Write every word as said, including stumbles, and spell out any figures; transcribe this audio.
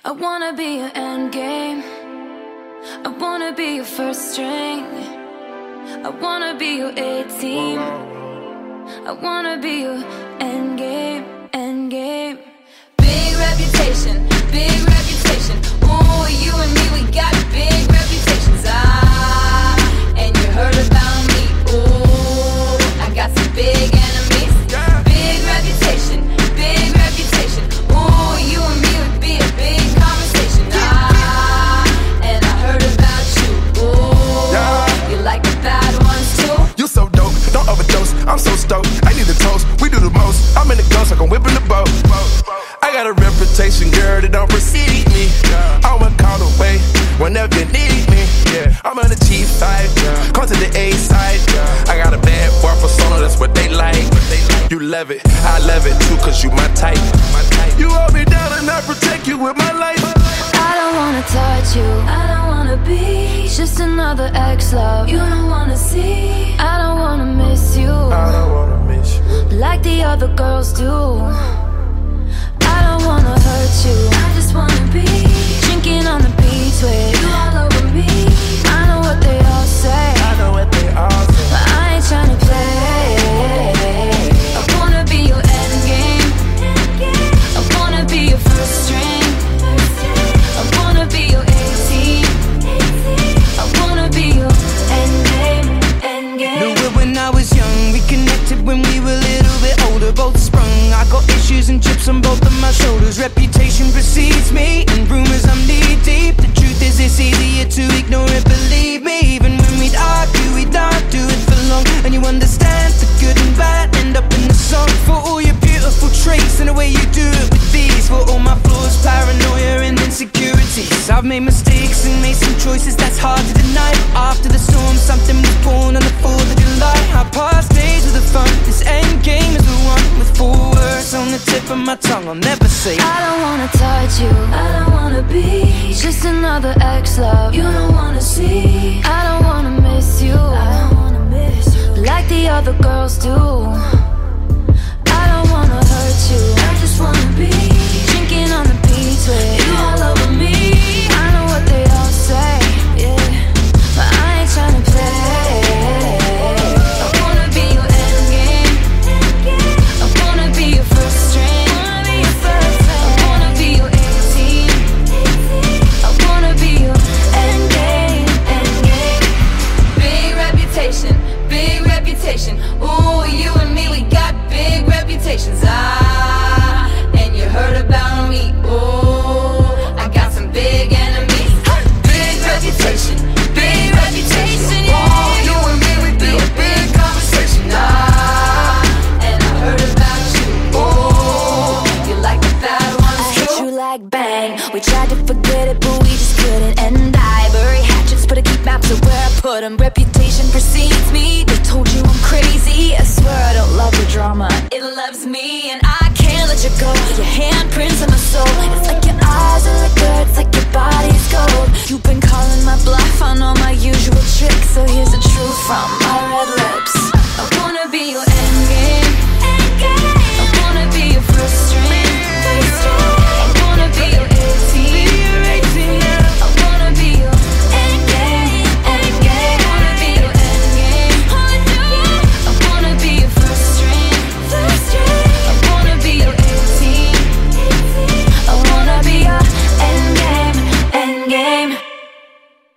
I wanna be your end game. I wanna be your first string. I wanna be your A-team. I wanna be your end game, end game. Big reputation, big reputation. Ooh, you and me, we got big reputations. Ah, and you heard about me. Ooh, I got some big enemies. Big reputation, big reputation. Ooh, you and me would be a big conversation. Ah, and I heard about you. Ooh, you like the bad ones too. You so dope, don't overdose. I'm so stoked, I need a toast. We do the most. I'm in the ghost, like I'm whipping the boat. I got a reputation, girl, that don't precede me. I'm a call away whenever you need me. Yeah, I'm on the cheap side, come to the A side. I got a bad boy persona, that's what they like. You love it, I love it too, cause you my type. You hold me down and I protect you with my life. I don't wanna touch you, I don't wanna be just another ex-love you don't wanna see. I don't wanna miss you, I don't wanna miss you like the other girls do. I don't wanna hurt you, I just wanna be drinking on the beach with you all over me. I know what they all say, I know what they all say, but I ain't tryna play. I wanna be your end game. I wanna be your first string. I wanna be your A-team. I wanna be your end game, end game. Knew it when I was young, we connected when we were a little bit older. Both sprung, I got issues and chips on both of my shoulders. Reputation precedes me, and rumors I'm knee deep. The truth is it's easier to ignore it, believe me. Even when we'd argue, we'd not do it for long. And you understand the good and bad end up in the song. For all your beautiful traits and the way you do it with these. For all my flaws, paranoia and insecurities. I've made mistakes and made some choices that's hard to deny. After the storm, something was born on the fourth of July. Our past days were the fun, this end game is the one with four words on the tip of my tongue I'll never say. I don't wanna touch you, I don't wanna be just another ex-love you don't wanna see. I don't wanna miss you, I don't wanna miss you like the other girls do. I don't wanna hurt you, I just wanna be drinking on the beach with you all over me. I know what they all say, yeah, but I ain't tryna play. I wanna be your end game. I wanna be your first string. I wanna be your A-team. I wanna be your end game, end game. Big reputation, big reputation. Ooh, you and me, we got big reputations. Ah, and you heard about me. Ooh, I got some big enemies. Big reputation, big reputation. Yeah, you and me, we be a big conversation. Ah, and I heard about you. Ooh, you like the bad ones too. I hit you like bang. We tried to forget it, but we just couldn't. And I bury hatchets, but I keep maps of where I put them. Reputation precedes me. They told you I'm crazy. I swear I don't love the drama. It loves me, and I can't let you go. Your handprints on my soul. It's like your eyes.